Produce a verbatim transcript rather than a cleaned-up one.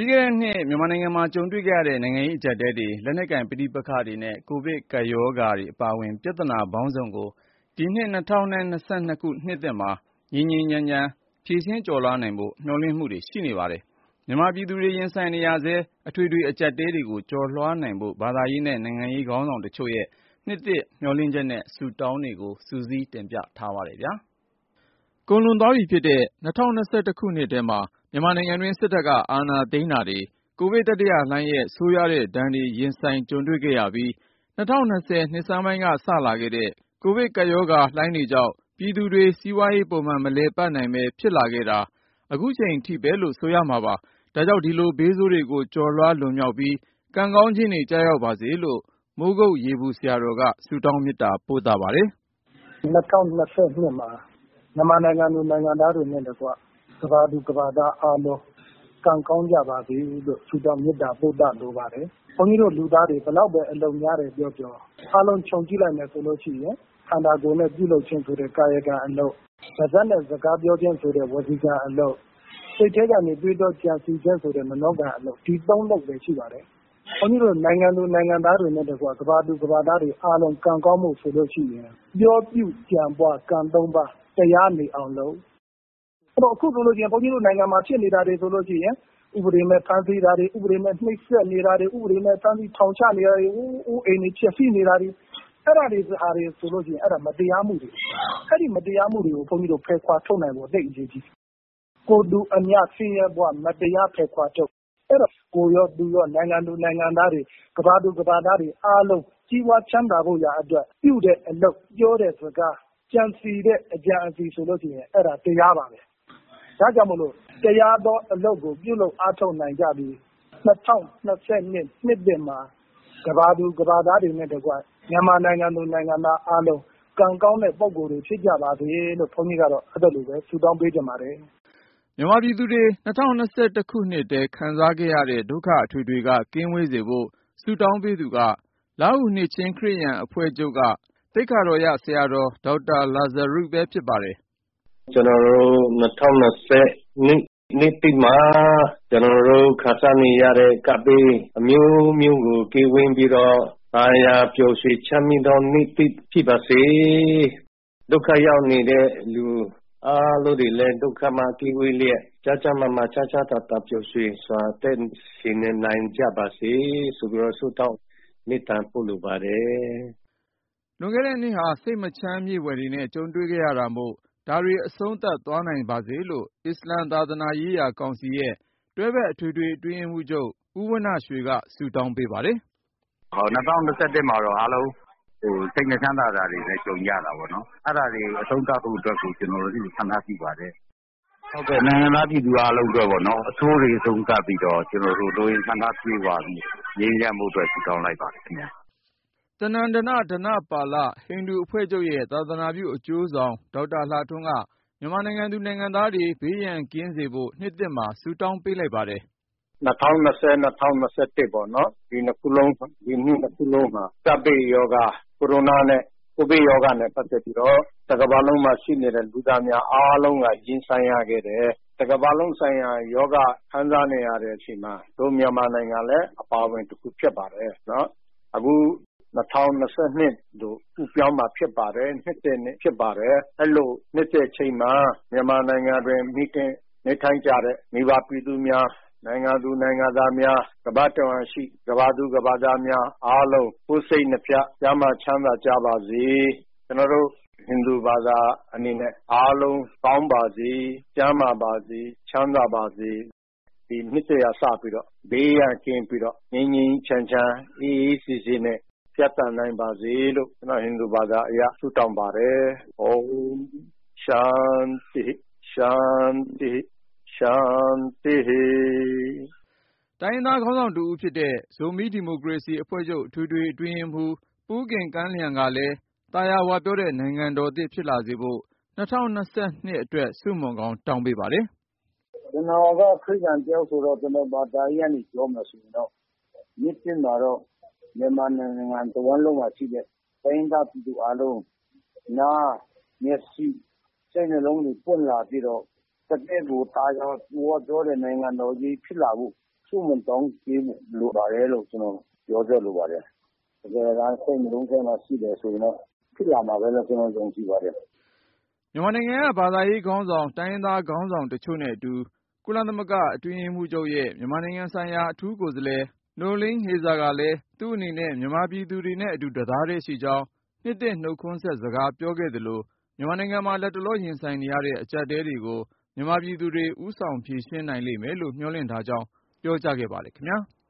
ပြီးခဲ့တဲ့နှစ်မြန်မာနိုင်ငံမှာကြုံတွေ့ခဲ့ရတဲ့နိုင်ငံရေးအကျပ်အတည်းတွေလက်နက်ကိုင်ပဋိပက္ခတွေနဲ့ကိုဗစ်ကပ်ရောဂါတွေအပါအဝင်ပြဿနာပေါင်းစုံကိုဒီနှစ်၂၀၂၂ ခုနှစ်သစ်မှာငြိမ်းငြိမ်းချမ်းချမ်းဖြေရှင်းကျော်လွှားနိုင်ဖို့မျှော်လင့်မှုတွေရှိနေပါတယ်။မြန်မာပြည်သူတွေရင်ဆိုင်နေရဆဲအထွေထွေအကျပ်အတည်းတွေကိုကျော်လွှားနိုင်ဖို့ဘာသာရေးနဲ့နိုင်ငံရေးခေါင်းဆောင်တချို့ရဲ့နှစ်သစ်မျှော်လင့်ချက်နဲ့ဆုတောင်းတွေကိုစုစည်းတင်ပြထားပါတယ်။ကုန်လွန်သွားပြီဖြစ်တဲ့၂၀၂၁ ခုနှစ်ထဲမှာမြန်မာနိုင်ငံတွင်းစစ်တပ်ကအာဏာသိမ်းတာတွေကိုဗစ်တတိယလှိုင်းရဲ့ဆိုးရွားတဲ့ဒဏ်တွေရင်ဆိုင်ကြုံတွေ့ခဲ့ရပြီး၂၀၂၀နှစ်ဆန်းပိုင်းကစလာခဲ့တဲ့ကိုဗစ်ကပ်ရောဂါလှိုင်းတွေကြောင့်ပြည်သူတွေစီးပွားရေးပုံမှန်မလည်ပတ်နိုင်ပဲဖြစ်လာခဲ့တာအခုချိန်ထိပဲလို့ဆိုရမှာပါ။ဒါကြောင့်ဒီလိုဘေးဆိုးတွေကိုကျော်လွှားလွန်မြောက်ပြီးကံကောင်းခြင်းတွေကြားရောက်ပါစေလို့မိုးကုတ်ရေပူဆရာတော်ကဆုတောင်းမေတ္တာပို့သပါတယ်။၂၀၂၂မှာမြန်မာနိုင်ငံသူနိုင်ငံသားတွေနဲ့တကွကမ္ဘာသူကမ္ဘာသားအားလုံးကံကောင်းကြပါစေလို့ဆုတောင်းမေတ္တာပို့သလိုပါတယ်။ဘုန်းကြီးတို့လူသားတွေဘယ်လောက်ပဲအလုံများတယ်ပြောပြောအားလုံးခြုံကြည့်လိုက်မယ်ဆိုလို့ရှိရင်ခန္ဓာကိုယ်နဲ့ပြုလုပ်ခြင်းဆိုတဲ့ကာယကံအလုပ်ပါးစပ်နဲ့စကားပြောခြင်းဆိုတဲ့ဝစီကံအလုပ်စိတ်ထဲကနေတွေးတောကြံစည်ခြင်းဆိုတဲ့မနောကံအလုပ်ဒီသုံးလုပ်ပဲရှိပါတယ်။ဘုန်းကြီးတို့နိုင်ငံသူနိုင်ငံသားတွေနဲ့တကွကမ္ဘာသူကမ္ဘာသားတွေအားလုံးကံကောင်းမှုဆိုလို့ရှိရင်ပြောပြုကြံပွားကံသုံးပါးတရားနေအောင်လုပ်အခုဆိုလို့ရှိရင်ဘုန်းကြီးတို့နိုင်ငံမှာဖြစ်နေတာတွေဆိုလို့ရှိရင်ဥပဒေမဲ့ဖမ်းဆီးတာတွေဥပဒေမဲ့နှိပ်စက်နေတာတွေဥပဒေမဲ့ဖမ်းဆီးထောင်ချနေတာတွေဥအိမ်တွေဖြစ်စီနေတာတွေအဲ့ဒါတွေအားတွေဆိုလို့ရှိရင်အဲ့ဒါမတရားမှုတွေအဲ့ဒီမတရားမှုတွေကိုဘုန်းကြီးတို့ဖယ်ခွာထုတ်နိုင်ဖို့တိတ်အရေးကြီးကိုတူအမြဆင်းရဲဘဝမတရားဖယ်ခွာထုတ်အဲ့တော့ကိုရောသူရောနိုင်ငံသူနိုင်ငံသားတွေကဘာသူကဘာသားတွေအားလုံးကြီးပွားချမ်းသာဖို့ရာအတွက်ပြုတဲ့အလုပ်ပြောတဲ့စကားကြံစီတဲ့အကြံအစီဆိုလို့ရှိရင်အဲ့ဒါတရားပါပဲဒါကြောင့်မလို့တရားသောအလုပ်ကိုပြုလုပ်အားထုတ်နိုင်ကြပြီး၂၀၂၂နှစ်သစ်မှာကဘာသူကဘာသားတွေနဲ့တကွမြန်မာနိုင်ငံသူနိုင်ငံသားအားလုံးကံကောင်းတဲ့ပုံကိုယ်တွေဖြစ်ကြပါစေလို့ဘုန်းကြီးကတော့အဲ့ဒါလိုပဲဆုတောင်းပေးကြပါတယ်။မြန်မာပြည်သူတွေ၂၀၂၁ခုနှစ်တည်းခံစားခဲ့ရတဲ့ဒုက္ခအထွေထွေကကင်းဝေးစေဖို့ဆုတောင်းပေးသူကလားဟူနှစ်ချင်းခရစ်ယာန်အဖွဲ့ချုပ်ကသိက္ခာတော်ရဆရာတော်ဒေါက်တာလာဇာရုပဲဖြစ်ပါတယ်။ကျွန်တော်တို့၂၀၂၀နှစ်နေ့တိမှာကျွန်တော်တို့ခါစားနေရတဲ့ကပ်ဘေးအမျိုးမျိုးကိုကင်းဝေးပြီးတော့အာရပျော်ရွှင်ချမ်းမြေ့သောနေ့တိဖြစ်ပါစေဒုက္ခရောက်နေတဲ့လူအားလုံးတွေလည်းဒုက္ခမှကင်းဝေးလျက်ကြကြမမချာချာတာတာပျော်ရွှင်စွာတဲ့ရှင်နေနိုင်ကြပါစေဆိုပြီးတော့ဆုတောင်းမေတ္တာပို့လိုပါတယ်လွန်ခဲ့တဲ့နှစ်ဟာစိတ်မချမ်းမြေ့ဖွယ်တွေနဲ့ကြုံတွေ့ခဲ့ရတာမို့ဒါတွေအဆုံးသတ်သွားနိုင်ပါစေလို့အစ္စလမ်သာသနာရေးရာကောင်စီရဲ့တွဲဘက်အထွေထွေအတွင်းရေးမှူးချုပ်ဦးဝဏ္ဏရွှေကဆုတောင်းပေးပါတယ်။ဟော၂၀၂၁မှာတော့အားလုံးဟိုစိတ်နှချမ်းသာတာတွေလည်းကြုံရတာပေါ့နော်။အဲ့ဒါတွေအဆုံးသတ်ဖို့အတွက်ကိုကျွန်တော်တို့ဆန္ဒပြုပါတယ်။ဟုတ်ကဲ့နိုင်ငံသားပြည်သူအားလုံးအတွက်ပေါ့နော်အဆိုးတွေအဆုံးသတ်ပြီးတော့ကျွန်တော်တို့လိုရင်းဆန္ဒပြုပါပြီးငြိမ်းချမ်းမှုအတွက်ဆုတောင်းလိုက်ပါတယ်ခင်ဗျာ။တဏ္ဍနဒနပါလဟိန္ဒူအဖွဲ့ချုပ်ရဲ့သာသနာပြုအကျိုးဆောင်ဒေါက်တာလှထွန်းကမြန်မာနိုင်ငံသူနိုင်ငံသားတွေဘေးရန်ကင်းစေဖို့နှစ်သစ်မှာဆုတောင်းပေးလိုက်ပါတယ်။၂၀၂၀ ၂၀၂၁ပေါ့နော်ဒီနှစ်ခုလုံးဒီနှစ်နှစ်ခုလုံးမှာကပ်ဘေးရောဂါကိုရိုနာနဲ့ကိုဗစ်ရောဂါနဲ့ပတ်သက်ပြီးတော့တစ်ကမ္ဘာလုံးမှာရှိနေတဲ့လူသားများအားလုံးကရင်ဆိုင်ရခဲ့တယ်။တစ်ကမ္ဘာလုံးဆိုင်ရာယောဂခံစားနေရတဲ့အချိန်မှာတို့မြန်မာနိုင်ငံလည်းအပါအဝင်တစ်ခုဖြစ်ပါတယ်နော်။အခု၂၀၂၂တို့ဥပြောင်းမှာဖြစ်ပါတယ်နှစ်တည်းနှစ်ဖြစ်ပါတယ်အဲ့လိုနှစ်တည်းချိန်မှာမြန်မာနိုင်ငံတွင်မိခင်နေထိုင်ကြတဲ့မိဘပြည်သူများနိုင်ငံသူနိုင်ငံသားများကမ္ဘာတဝန်းရှိကမ္ဘာသူကမ္ဘာသားများအားလုံးကိုယ်စိတ်နှပြကျမ်းမာချမ်းသာကြပါစေကျွန်တော်တို့ဟိန္ဒူဘာသာအနေနဲ့အားလုံးကောင်းပါစေကျမ်းမာပါစေချမ်းသာပါစေဒီနှစ်တည်းအစပြီးတော့ဘေးရန်ကင်းပြီးတော့ငြိမ်းငြိမ်းချမ်းချမ်းအေးအေးဆေးဆေးနဲ့ပြတ်တန်နိုင်ပါစေလို့ကျွန်တော်ဟိန္ဒူဘာသာအရာဆုတောင်းပါတယ်။ဩရှန္တိရှန္တိရှန္တိတိုင်းရင်းသားခေါင်းဆောင်တူဦးဖြစ်တဲ့ဇိုမီဒီမိုကရေစီအဖွဲ့ချုပ်ထွေထွေအတွင်းရေးမှူးပူးဂင်ကန်းလျံကလည်းတာယာဝပြောတဲ့နိုင်ငံတော်သစ်ဖြစ်လာစေဖို့၂၀၂၂အတွက်ဆုမွန်ကောင်းတောင်းပေးပါတယ်။ကျွန်တော်ကခရစ်ယာန်တယောက်ဆိုတော့ကျွန်တော်ဘာသာရေးကနေပြောမှဆိုရင်တော့မြစ်တင်မှာတော့မြန်မာနိုင်ငံတဝန်းလုံးမှာရှိတဲ့တိုင်းသားပြည်သူအားလုံးနာမျက်စိစိတ်နှလုံးတွေပွင့်လာပြီးတော့တကယ့်ကိုတာယာဝပြောတဲ့နိုင်ငံတော်ကြီးဖြစ်လာဖို့ဆဆုမတောင်းပေးလိုပါတယ်လို့ကျွန်တော်ပြောကြလိုပါတယ်တကယ်တမ်းစိတ်နှလုံးထဲမှာရှိတယ်ဆိုရင်တော့ဖြစ်လာမှာပဲလို့ကျွန်တော်ယုံကြည်ပါတယ်မြန်မာနိုင်ငံကဘာသာရေးခေါင်းဆောင်တိုင်းရင်းသားခေါင်းဆောင်တချို့နဲ့အတူကုလသမဂ္ဂအတွင်းရေးမှူးချုပ်ရဲ့မြန်မာနိုင်ငံဆိုင်ရာအထူးကိုယ်စားလှယ်နိုလင်းဟေဇာကလည်းသူ့အနေနဲ့မြန်မာပြည်သူတွေနဲ့အတူတသားတည်းရှိကြောင်းနှစ်သစ်နှုတ်ခွန်းဆက်စကားပြောခဲ့သလိုမြန်မာနိုင်ငံမှာလက်တလောရင်ဆိုင်နေရတဲ့အကျပ်အတည်းတွေကိုမြန်မာပြည်သူတွေဦးဆောင်ဖြေရှင်းနိုင်လိမ့်မယ်လို့မျှော်လင့်ထားကြောင်းပြောကြားခဲ့ပါတယ်ခင်ဗျာ။